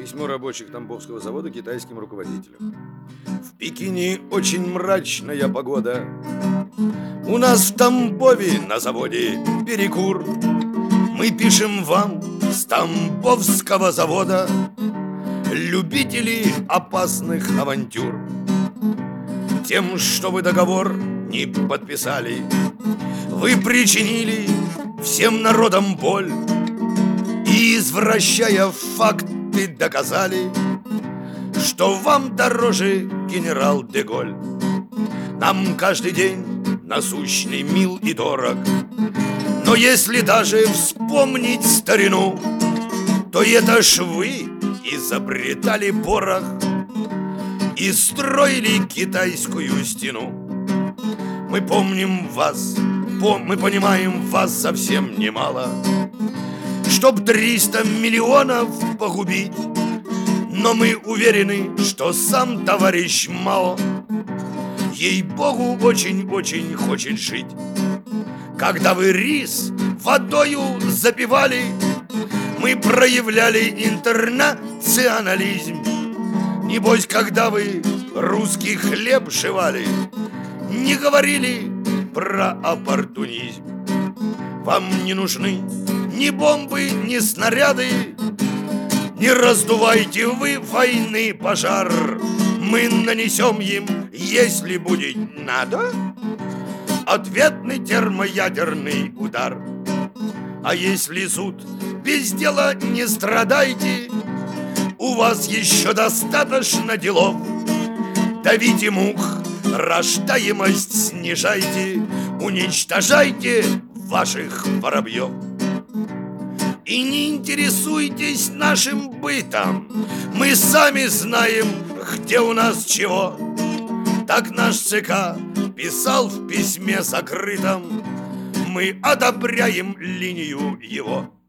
Письмо рабочих Тамбовского завода китайским руководителям. В Пекине очень мрачная погода. У нас в Тамбове на заводе перекур. Мы пишем вам с Тамбовского завода, любители опасных авантюр. Тем, что вы договор не подписали, вы причинили всем народам боль. И, извращая факты, доказали, что вам дороже генерал Де-Голь. Нам каждый день насущный, мил и дорог, но если даже вспомнить старину, то это ж вы изобретали порох и строили китайскую стену. Мы помним вас, мы понимаем вас совсем немало, чтоб 300 миллионов погубить. Но мы уверены, что сам товарищ Мао, ей-богу, очень-очень хочет жить. Когда вы рис водою запивали, мы проявляли интернационализм. Небось, когда вы русский хлеб жевали, не говорили про оппортунизм. Вам не нужны ни бомбы, ни снаряды, не раздувайте вы войны пожар. Мы нанесем им, если будет надо, ответный термоядерный удар. А если суд без дела, не страдайте, у вас еще достаточно делов. Давите мух, рождаемость снижайте, уничтожайте ваших воробьев. И не интересуйтесь нашим бытом, мы сами знаем, где у нас чего. Так наш ЦК писал в письме закрытом, мы одобряем линию его.